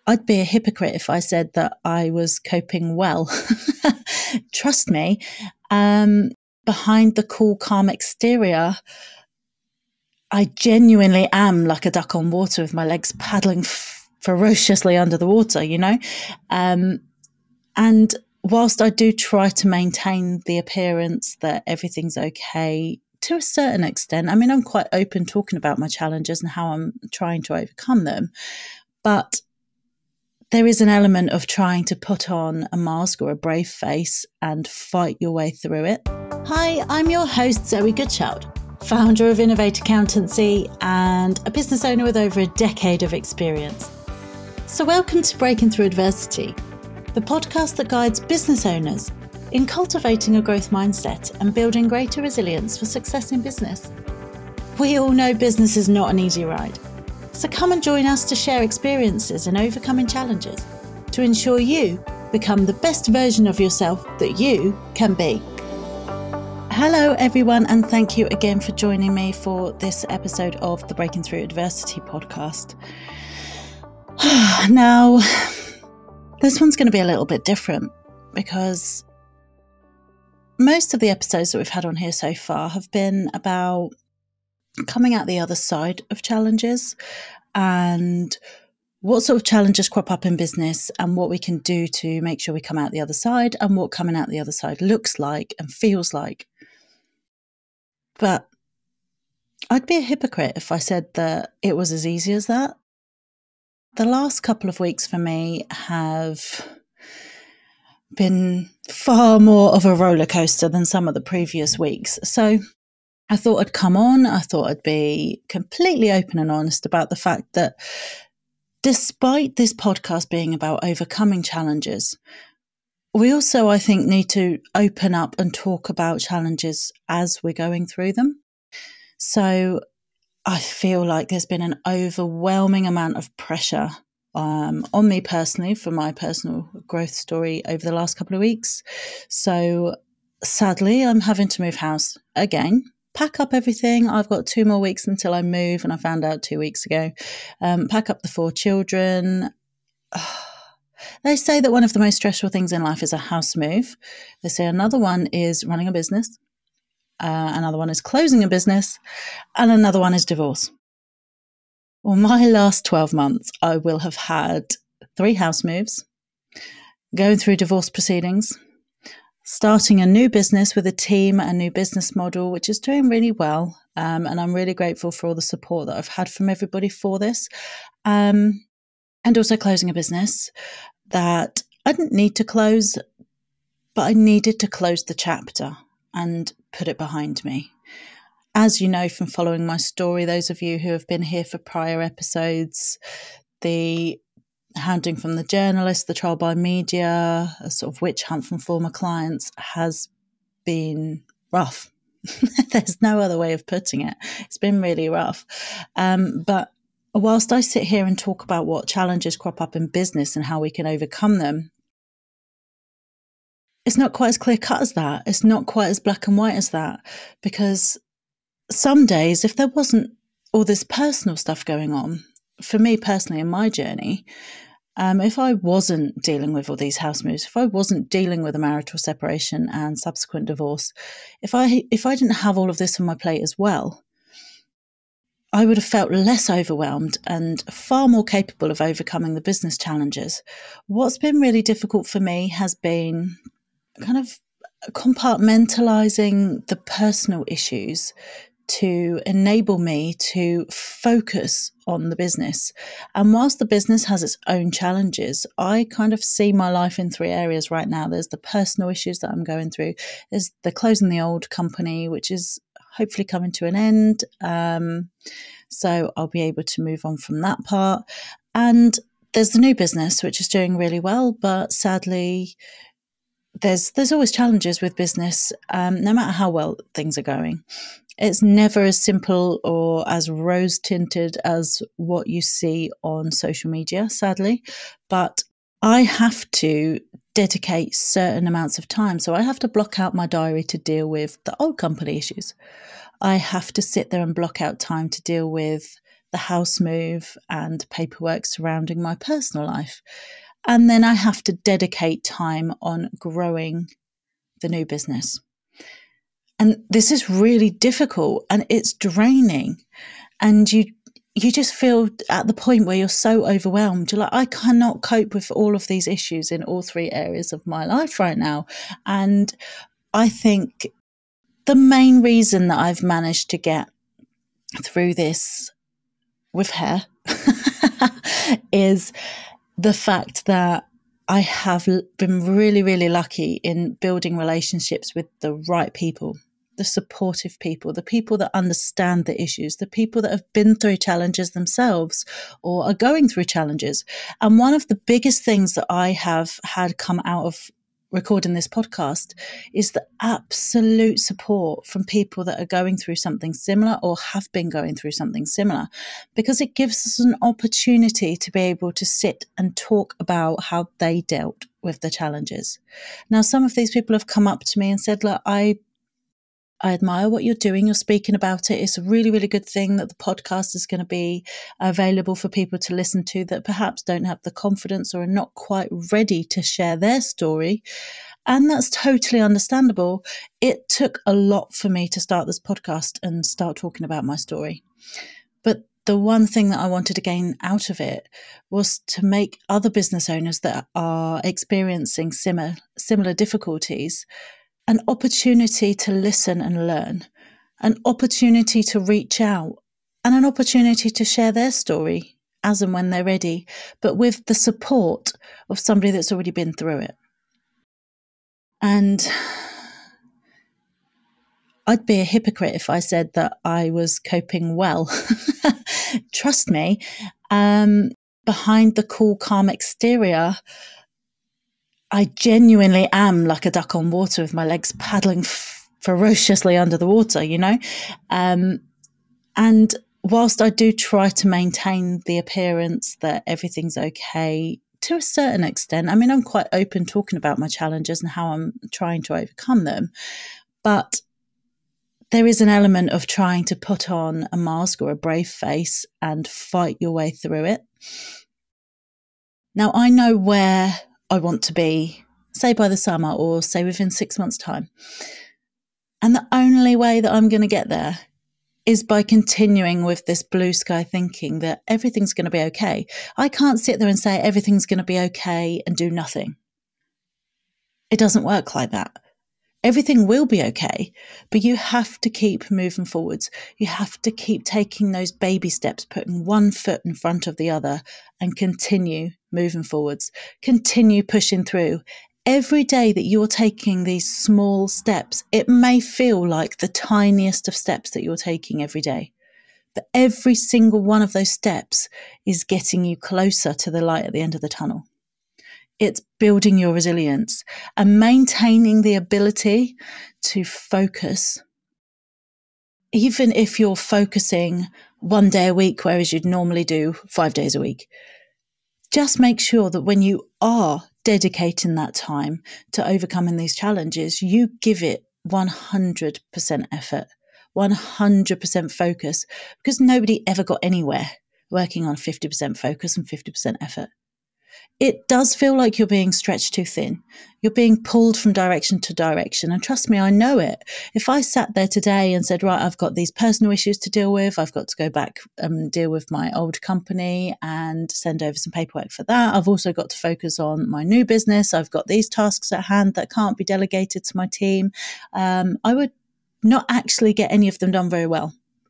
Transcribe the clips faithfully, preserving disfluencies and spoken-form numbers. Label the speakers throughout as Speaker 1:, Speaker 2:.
Speaker 1: I'd be a hypocrite if I said that I was coping well. Trust me, um, behind the cool, calm exterior, I genuinely am like a duck on water with my legs paddling f- ferociously under the water, you know? Um, and whilst I do try to maintain the appearance that everything's okay to a certain extent, I mean, I'm quite open talking about my challenges and how I'm trying to overcome them. But there is an element of trying to put on a mask or a brave face and fight your way through it. Hi, I'm your host, Zoe Goodchild, founder of Innovate Accountancy and a business owner with over a decade of experience. So welcome to Breaking Through Adversity, the podcast that guides business owners in cultivating a growth mindset and building greater resilience for success in business. We all know business is not an easy ride. So come and join us to share experiences and overcoming challenges to ensure you become the best version of yourself that you can be. Hello everyone, and thank you again for joining me for this episode of the Breaking Through Adversity podcast. Now, this one's going to be a little bit different because most of the episodes that we've had on here so far have been about coming out the other side of challenges and what sort of challenges crop up in business and what we can do to make sure we come out the other side and what coming out the other side looks like and feels like. But I'd be a hypocrite if I said that it was as easy as that. The last couple of weeks for me have been far more of a roller coaster than some of the previous weeks. So I thought I'd come on, I thought I'd be completely open and honest about the fact that despite this podcast being about overcoming challenges, we also, I think, need to open up and talk about challenges as we're going through them. So I feel like there's been an overwhelming amount of pressure um, on me personally for my personal growth story over the last couple of weeks. So sadly, I'm having to move house again. Pack up everything. I've got two more weeks until I move, and I found out two weeks ago. Um, pack up the four children. They say that one of the most stressful things in life is a house move. They say another one is running a business. Uh, another one is closing a business. And another one is divorce. Well, my last twelve months, I will have had three house moves, going through divorce proceedings, starting a new business with a team, a new business model, which is doing really well. Um, and I'm really grateful for all the support that I've had from everybody for this. Um, and also closing a business that I didn't need to close, but I needed to close the chapter and put it behind me. As you know from following my story, those of you who have been here for prior episodes, the hounding from the journalist, the trial by media, a sort of witch hunt from former clients has been rough. There's no other way of putting it. It's been really rough. Um, but whilst I sit here and talk about what challenges crop up in business and how we can overcome them, it's not quite as clear cut as that. It's not quite as black and white as that, because some days, if there wasn't all this personal stuff going on, for me personally in my journey, um, if I wasn't dealing with all these house moves, if I wasn't dealing with a marital separation and subsequent divorce, if I if I didn't have all of this on my plate as well, I would have felt less overwhelmed and far more capable of overcoming the business challenges. What's been really difficult for me has been kind of compartmentalizing the personal issues to enable me to focus on the business. And whilst the business has its own challenges, I kind of see my life in three areas right now. There's the personal issues that I'm going through. There's the closing the old company, which is hopefully coming to an end. Um, so I'll be able to move on from that part. And there's the new business, which is doing really well, but sadly, there's there's always challenges with business, um, no matter how well things are going. It's never as simple or as rose-tinted as what you see on social media, sadly. But I have to dedicate certain amounts of time. So I have to block out my diary to deal with the old company issues. I have to sit there and block out time to deal with the house move and paperwork surrounding my personal life. And then I have to dedicate time on growing the new business. And this is really difficult and it's draining. And you you just feel at the point where you're so overwhelmed. You're like, I cannot cope with all of these issues in all three areas of my life right now. And I think the main reason that I've managed to get through this with her is the fact that I have been really, really lucky in building relationships with the right people, the supportive people, the people that understand the issues, the people that have been through challenges themselves or are going through challenges. And one of the biggest things that I have had come out of recording this podcast is the absolute support from people that are going through something similar or have been going through something similar, because it gives us an opportunity to be able to sit and talk about how they dealt with the challenges. Now, some of these people have come up to me and said, look, I I admire what you're doing. You're speaking about it. It's a really, really good thing that the podcast is going to be available for people to listen to that perhaps don't have the confidence or are not quite ready to share their story. And that's totally understandable. It took a lot for me to start this podcast and start talking about my story. But the one thing that I wanted to gain out of it was to make other business owners that are experiencing similar, similar difficulties an opportunity to listen and learn, an opportunity to reach out, and an opportunity to share their story as and when they're ready, but with the support of somebody that's already been through it. And I'd be a hypocrite if I said that I was coping well. Trust me, um, behind the cool, calm exterior, I genuinely am like a duck on water with my legs paddling f- ferociously under the water, you know? Um, and whilst I do try to maintain the appearance that everything's okay to a certain extent, I mean, I'm quite open talking about my challenges and how I'm trying to overcome them. But there is an element of trying to put on a mask or a brave face and fight your way through it. Now, I know where I want to be, say by the summer or say within six months' time. And the only way that I'm going to get there is by continuing with this blue sky thinking that everything's going to be okay. I can't sit there and say everything's going to be okay and do nothing. It doesn't work like that. Everything will be okay, but you have to keep moving forwards. You have to keep taking those baby steps, putting one foot in front of the other and continue moving forwards. Continue pushing through. Every day that you're taking these small steps, it may feel like the tiniest of steps that you're taking every day, but every single one of those steps is getting you closer to the light at the end of the tunnel. It's building your resilience and maintaining the ability to focus. Even if you're focusing one day a week, whereas you'd normally do five days a week, just make sure that when you are dedicating that time to overcoming these challenges, you give it one hundred percent effort, one hundred percent focus, because nobody ever got anywhere working on fifty percent focus and fifty percent effort. It does feel like you're being stretched too thin. You're being pulled from direction to direction. And trust me, I know it. If I sat there today and said, right, I've got these personal issues to deal with, I've got to go back and deal with my old company and send over some paperwork for that. I've also got to focus on my new business. I've got these tasks at hand that can't be delegated to my team. Um, I would not actually get any of them done very well.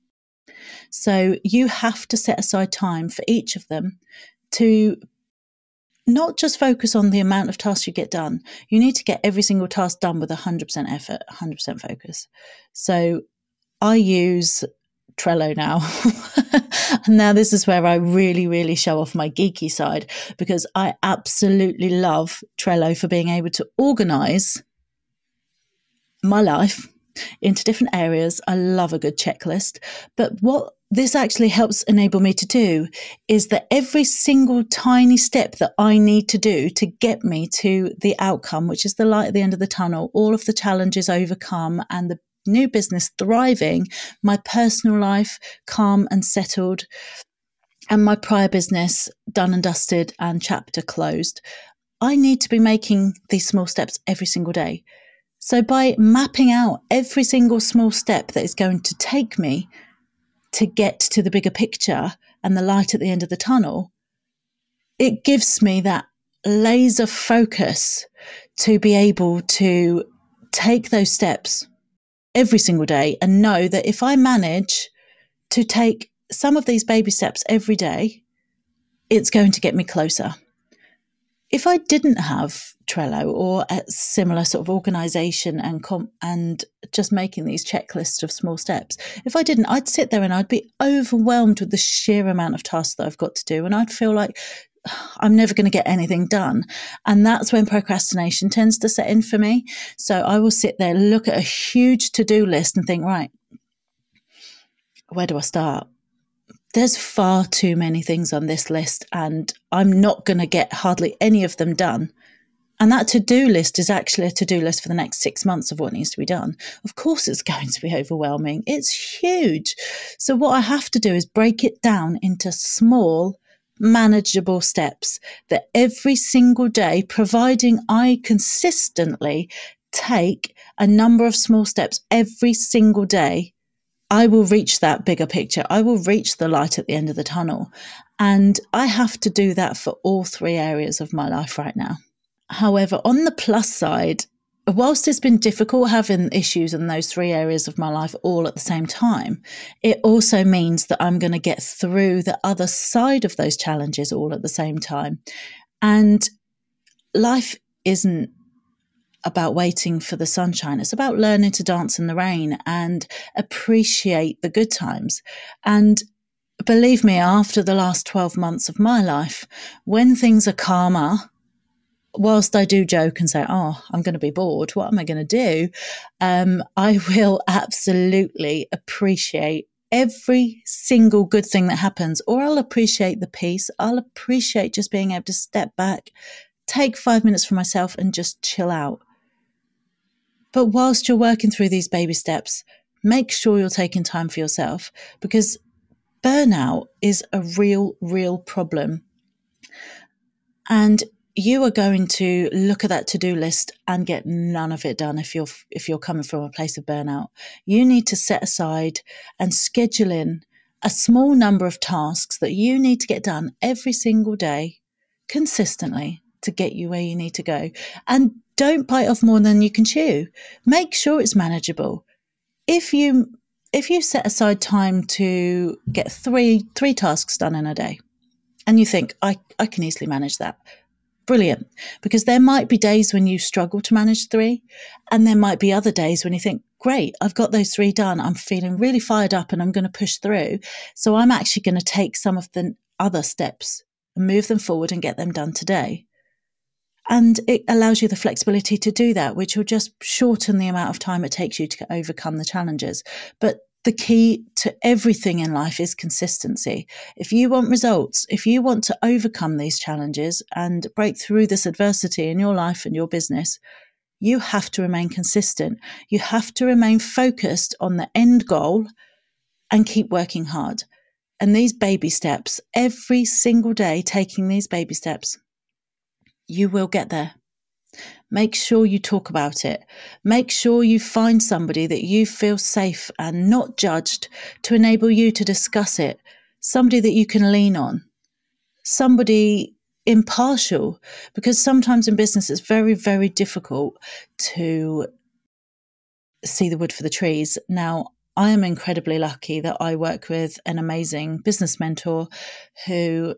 Speaker 1: So you have to set aside time for each of them to not just focus on the amount of tasks you get done. You need to get every single task done with one hundred percent effort, one hundred percent focus. So I use Trello now. And now this is where I really, really show off my geeky side, because I absolutely love Trello for being able to organize my life into different areas. I love a good checklist. But what this actually helps enable me to do is that every single tiny step that I need to do to get me to the outcome, which is the light at the end of the tunnel, all of the challenges overcome and the new business thriving, my personal life calm and settled, and my prior business done and dusted and chapter closed, I need to be making these small steps every single day. So by mapping out every single small step that is going to take me to get to the bigger picture and the light at the end of the tunnel, it gives me that laser focus to be able to take those steps every single day and know that if I manage to take some of these baby steps every day, it's going to get me closer. If I didn't have Trello or a similar sort of organization and com- and just making these checklists of small steps, if I didn't, I'd sit there and I'd be overwhelmed with the sheer amount of tasks that I've got to do. And I'd feel like I'm never going to get anything done. And that's when procrastination tends to set in for me. So I will sit there, look at a huge to-do list and think, right, where do I start? There's far too many things on this list and I'm not going to get hardly any of them done. And that to-do list is actually a to-do list for the next six months of what needs to be done. Of course, it's going to be overwhelming. It's huge. So what I have to do is break it down into small, manageable steps that every single day, providing I consistently take a number of small steps every single day, I will reach that bigger picture. I will reach the light at the end of the tunnel. And I have to do that for all three areas of my life right now. However, on the plus side, whilst it's been difficult having issues in those three areas of my life all at the same time, it also means that I'm going to get through the other side of those challenges all at the same time. And life isn't about waiting for the sunshine. It's about learning to dance in the rain and appreciate the good times. And believe me, after the last twelve months of my life, when things are calmer, whilst I do joke and say, oh, I'm going to be bored, what am I going to do? Um, I will absolutely appreciate every single good thing that happens, or I'll appreciate the peace. I'll appreciate just being able to step back, take five minutes for myself and just chill out. But whilst you're working through these baby steps, make sure you're taking time for yourself, because burnout is a real, real problem. And you are going to look at that to-do list and get none of it done if you're if you're coming from a place of burnout. You need to set aside and schedule in a small number of tasks that you need to get done every single day consistently to get you where you need to go. And don't bite off more than you can chew. Make sure it's manageable. If you if you set aside time to get three three tasks done in a day and you think, I, I can easily manage that, brilliant, because there might be days when you struggle to manage three, and there might be other days when you think, great, I've got those three done. I'm feeling really fired up and I'm going to push through. So I'm actually going to take some of the other steps and move them forward and get them done today. And it allows you the flexibility to do that, which will just shorten the amount of time it takes you to overcome the challenges. But the key to everything in life is consistency. If you want results, if you want to overcome these challenges and break through this adversity in your life and your business, you have to remain consistent. You have to remain focused on the end goal and keep working hard. And these baby steps, every single day, taking these baby steps, you will get there. Make sure you talk about it. Make sure you find somebody that you feel safe and not judged to enable you to discuss it. Somebody that you can lean on. Somebody impartial, because sometimes in business it's very, very difficult to see the wood for the trees. Now, I am incredibly lucky that I work with an amazing business mentor who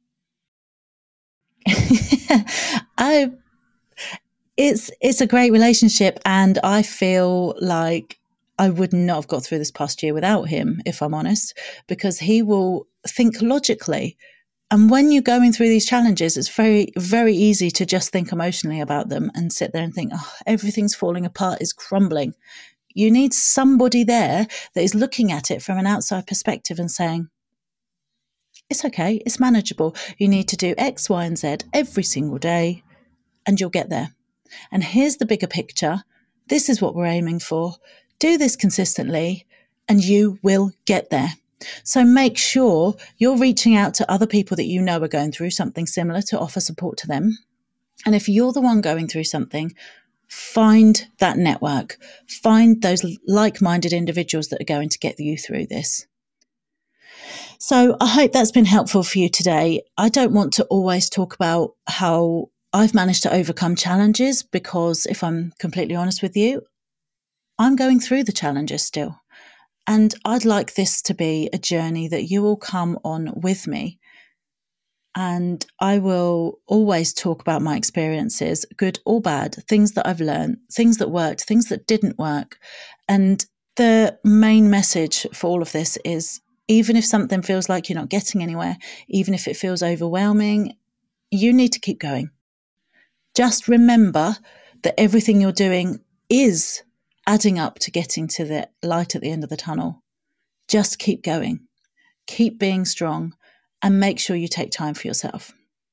Speaker 1: I It's it's a great relationship, and I feel like I would not have got through this past year without him, if I'm honest, because he will think logically. And when you're going through these challenges, it's very, very easy to just think emotionally about them and sit there and think, oh, everything's falling apart, it's crumbling. You need somebody there that is looking at it from an outside perspective and saying, it's okay, it's manageable. You need to do X, Y, and Z every single day, and you'll get there. And here's the bigger picture. This is what we're aiming for. Do this consistently and you will get there. So make sure you're reaching out to other people that you know are going through something similar to offer support to them. And if you're the one going through something, find that network, find those like-minded individuals that are going to get you through this. So I hope that's been helpful for you today. I don't want to always talk about how I've managed to overcome challenges because, if I'm completely honest with you, I'm going through the challenges still. And I'd like this to be a journey that you will come on with me. And I will always talk about my experiences, good or bad, things that I've learned, things that worked, things that didn't work. And the main message for all of this is, even if something feels like you're not getting anywhere, even if it feels overwhelming, you need to keep going. Just remember that everything you're doing is adding up to getting to the light at the end of the tunnel. Just keep going, keep being strong, and make sure you take time for yourself.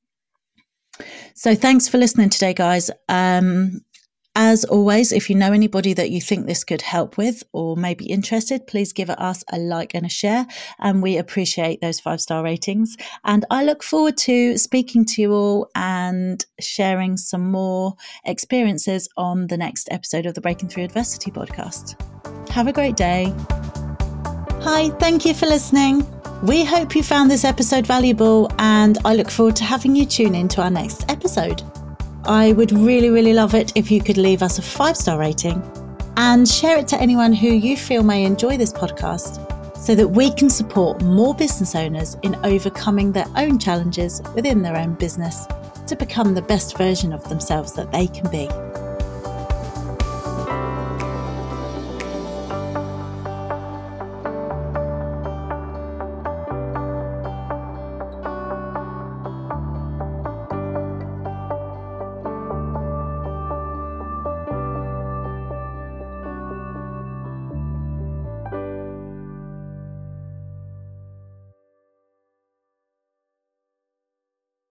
Speaker 1: So thanks for listening today, guys. Um, as always, if you know anybody that you think this could help with or may be interested, please give us a like and a share. And we appreciate those five-star ratings. And I look forward to speaking to you all and sharing some more experiences on the next episode of the Breaking Through Adversity podcast. Have a great day. Hi, thank you for listening. We hope you found this episode valuable, and I look forward to having you tune in to our next episode. I would really, really love it if you could leave us a five-star rating and share it to anyone who you feel may enjoy this podcast so that we can support more business owners in overcoming their own challenges within their own business to become the best version of themselves that they can be.